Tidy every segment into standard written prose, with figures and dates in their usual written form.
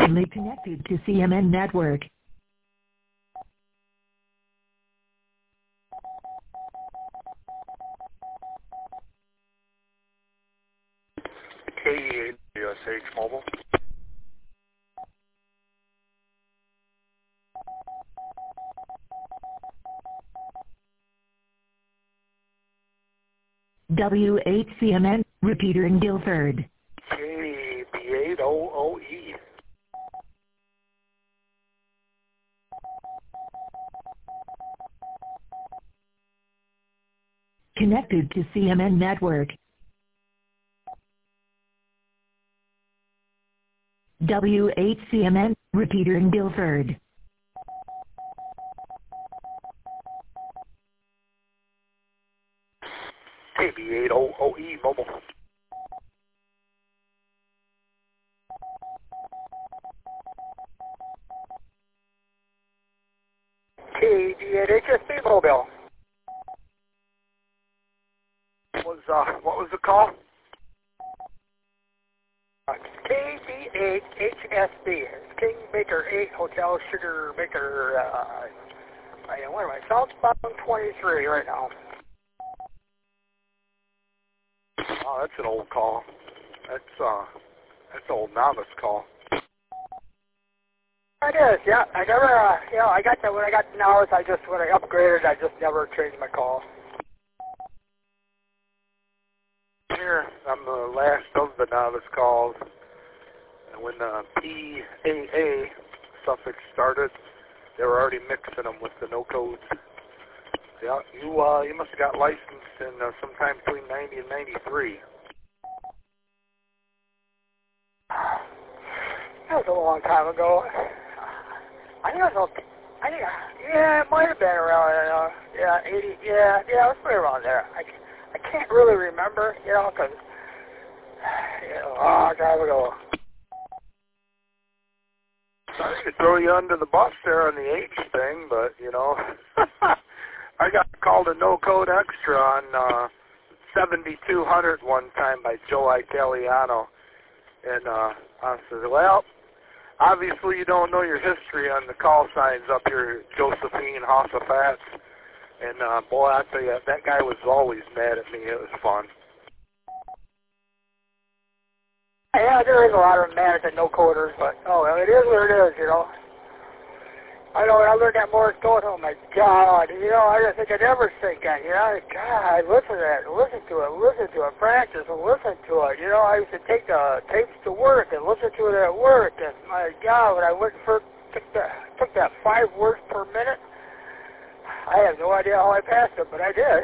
Currently connected to CMN network. KEASH Mobile. W8CMN, repeater in Guilford. KB800E. Connected to CMN network. W8CMN, repeater in Guilford. KB800E Mobile. KD8HSB Mobile. What was the call? KD8HSB. King Baker 8 Hotel Sugar Baker. What am I? Southbound 23 right now. Oh, that's an old call. That's an old novice call. It is, yeah. I never, I got that when I got the novice. When I upgraded, I just never changed my call. Here, I'm the last of the novice calls. And when the PAA suffix started, they were already mixing them with the no codes. Yeah, you must have got licensed in sometime between 90 and 93. That was a long time ago. I think it was, it might have been around, 80, it was pretty around there. I can't really remember, because, a long time ago. Sorry to throw you under the bus there on the age thing, but, I got called a no-code extra on 7200 one time by Joe Italiano. And I said, well, obviously you don't know your history on the call signs up here, Josephine, Hossafats. And, boy, I tell you, that guy was always mad at me. It was fun. Yeah, there is a lot of them mad at the no-coders, but, it is what it is, I know when I learned that Morse code, oh my God, I just think I'd never sink in, God, listen to it, practice and listen to it, I used to take the tapes to work and listen to it at work, and my God, when I went first took that 5 words per minute, I have no idea how I passed it, but I did.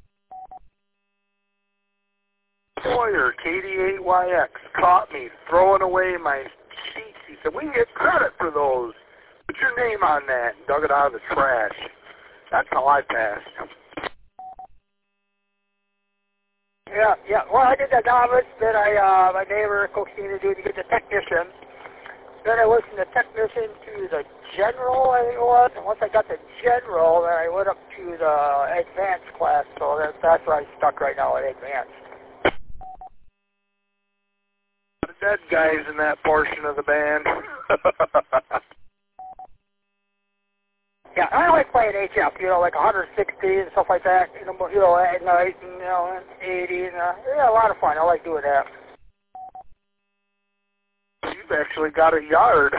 Sawyer, KD8YX, caught me throwing away my sheets. He said, we get credit for those. Put your name on that, and dug it out of the trash. That's how I passed. Yeah. Well, I did the novice. Then my neighbor coaxed me to do to get the technician. Then I went from the technician to the general, I think it was. And once I got the general, then I went up to the advanced class. So that's where I'm stuck right now at advanced. The dead guys in that portion of the band. Yeah, I like playing HF, like 160 and stuff like that, at night, and 80, and a lot of fun. I like doing that. You've actually got a yard.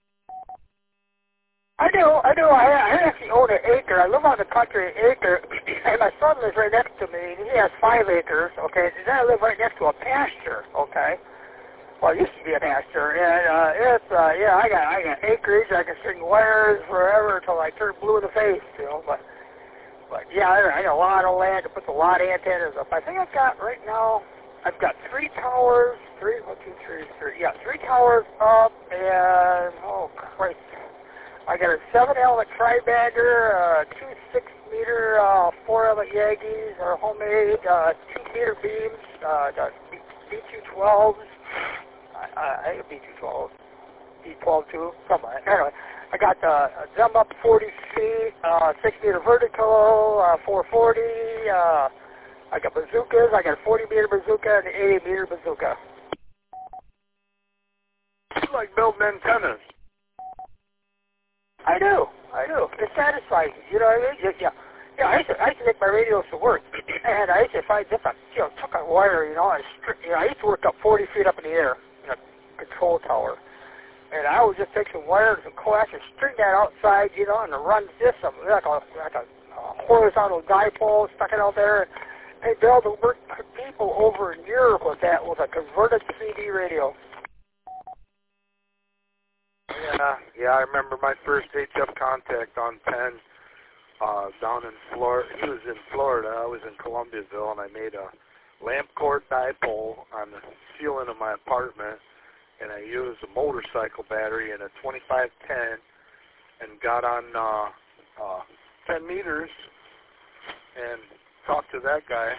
I do. I actually own an acre. I live on the country, an acre, and my son lives right next to me. He has 5 acres, okay, and then I live right next to a pasture, okay. Well, it used to be a pasture, and I got acreage. I can string wires forever until I turn blue in the face, But yeah, I got a lot of land to put a lot of antennas up. I think I've got right now. I've got 3 towers. 3 towers up, and oh Christ, I got a 7-element tri-bagger, 2 6-meter 4-element Yankees, homemade 2-meter beams, the B212s. I think B212, B12 too, something like that. Anyway, I got them up 40 feet, 6-meter vertical, 440. I got bazookas. I got a 40-meter bazooka and an 80-meter bazooka. You like building antennas. I do. It satisfies me. You know what I mean? Yeah. I used to make my radios to work, and I used to find different, took a wire, and I used to work up 40 feet up in the air in a control tower, and I would just take some wires and coax and string that outside, and run this like a horizontal dipole, stuck it out there, and they'd be able to work people over in Europe with that with a converted 3D radio. Yeah, I remember my first HF contact on Penn down in Florida. He was in Florida, I was in Columbiaville, and I made a lamp cord dipole on the ceiling of my apartment, and I used a motorcycle battery and a 2510 and got on 10 meters and talked to that guy,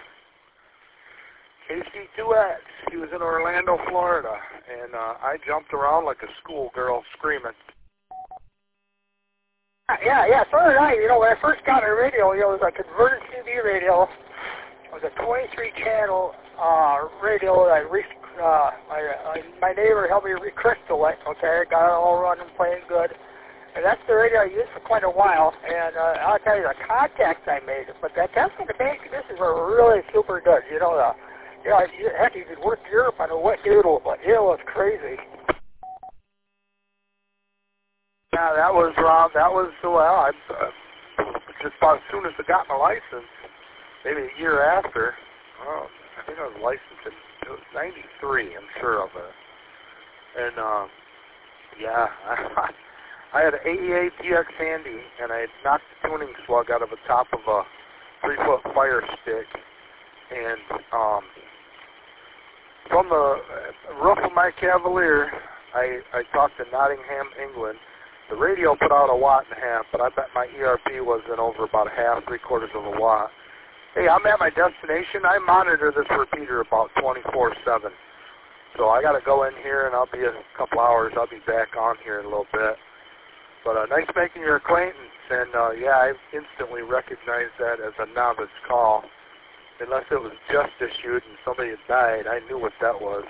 KC2X. He was in Orlando, Florida, and I jumped around like a schoolgirl screaming. Yeah, so did I. When I first got a radio, it was a converted CD radio. It was a 23-channel radio that my neighbor helped me recrystal it, okay? Got it all running, playing good. And that's the radio I used for quite a while. And I'll tell you the contacts I made. But that's when the band conditions were really super good. Heck, you could work Europe on a wet noodle, but it was crazy. Yeah, that was I just about as soon as I got my license, maybe a year after. I think I was licensed in it was '93. I'm sure of it. And I had an AEA TX handy, and I had knocked the tuning slug out of the top of a 3-foot fire stick, and from the roof of my Cavalier, I talked to Nottingham, England. The radio put out 1.5 watts, but I bet my ERP wasn't over about a half, 3/4 of a watt. Hey, I'm at my destination. I monitor this repeater about 24/7. So I got to go in here, and I'll be in a couple hours. I'll be back on here in a little bit. But nice making your acquaintance, and I instantly recognized that as a novice call. Unless it was just issued and somebody had died, I knew what that was.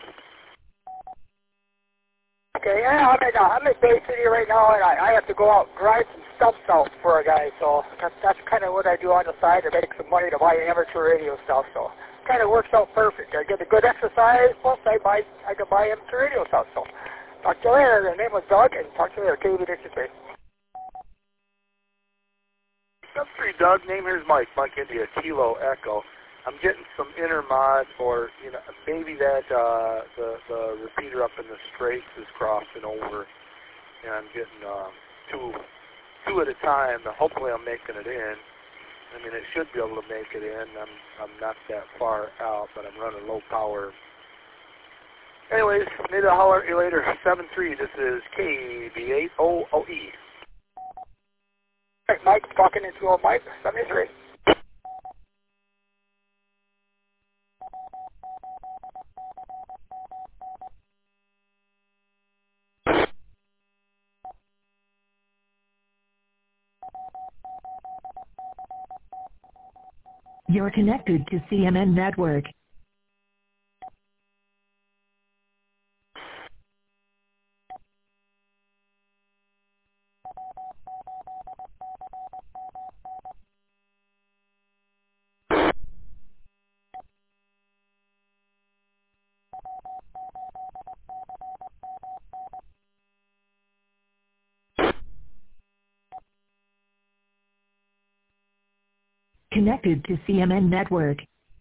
Okay, yeah, I'm in Bay City right now, and I have to go out and grind some stuff out for a guy, so that's kind of what I do on the side to make some money to buy amateur radio stuff, so it kind of works out perfect. I get a good exercise, plus I can buy amateur radio stuff, so talk to you later. The name was Doug, and talk to you later, KB63. 3 Doug, name here's Mike India, Kilo Echo. I'm getting some intermod, or maybe that the repeater up in the Straits is crossing over, and I'm getting two at a time. Hopefully, I'm making it in. I mean, it should be able to make it in. I'm not that far out, but I'm running low power. Anyways, maybe I'll holler at you later. 7-3. This is KB8OOE. Hey, Mike, talking into Mike. 73. You're connected to CMN Network. Connected to CMN Network.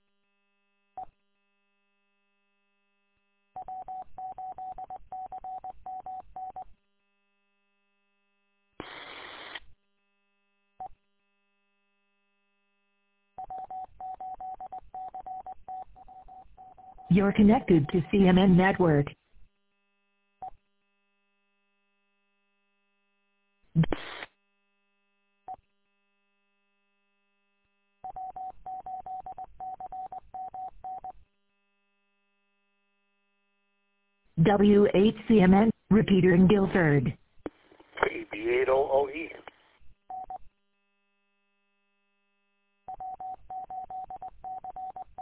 You're connected to CMN Network. W8CMN, repeater in Guilford. KB8OOE.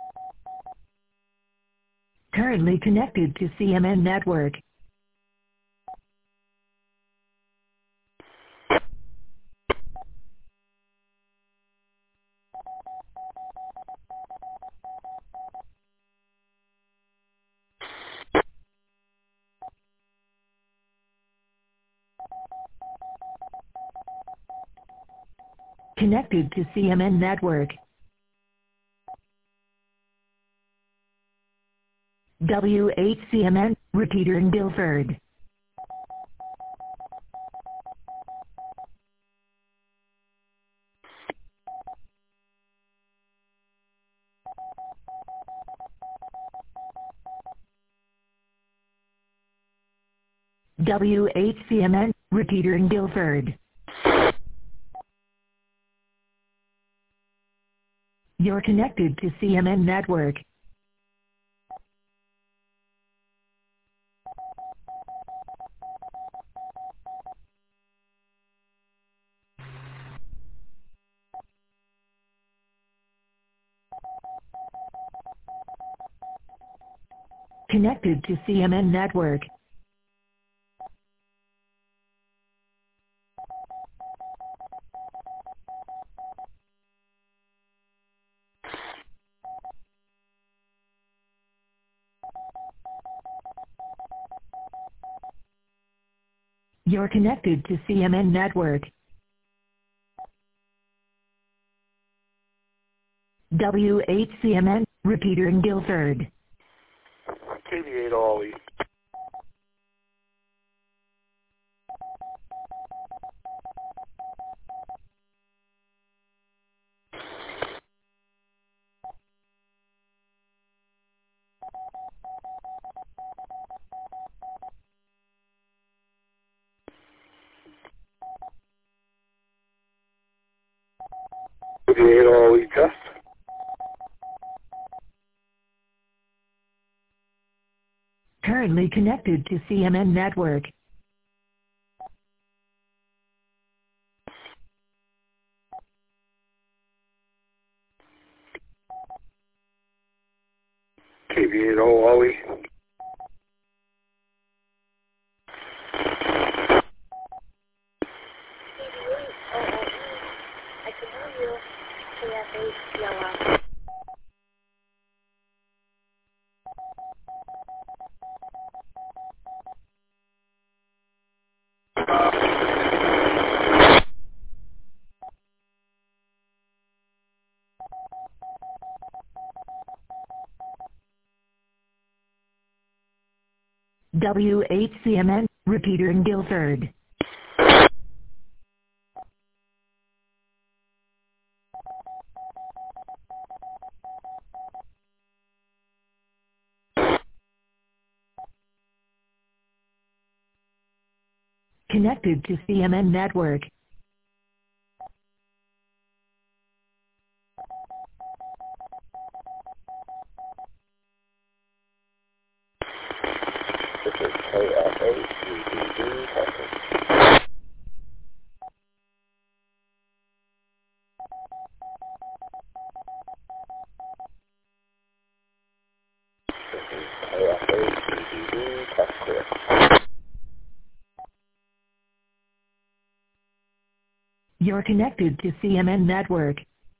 Currently connected to CMN Network. Connected to CMN Network. WHCMN, repeater in Guilford. WHCMN, repeater in Guilford. You're connected to CMN Network. Connected to CMN Network. You're connected to CMN Network. WHCMN, repeater in Guilford. KV8 Ollie. KV8 Ollie, test. Currently connected to CMN Network. KV8 Ollie. I can hear you. KF8 yellow. WHCMN, repeater in Guilford. Connected to CMN Network. This is KF8 UDD testing. This is KF8 UDD test clear. You're connected to CMN Network.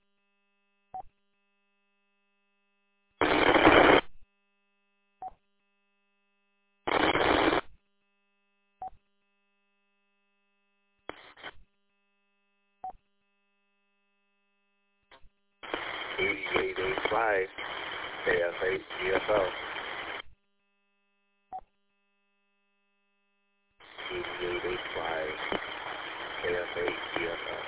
KV885 KF8 GFL. KV885 KF8 GFL.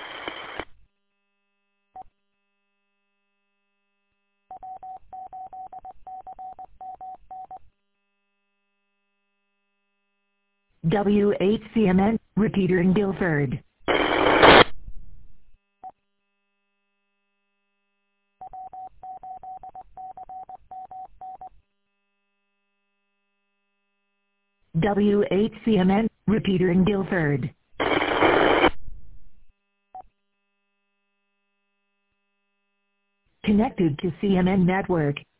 WHCMN, repeater in Guilford. WHCMN, repeater in Guilford. Connected to CMN Network.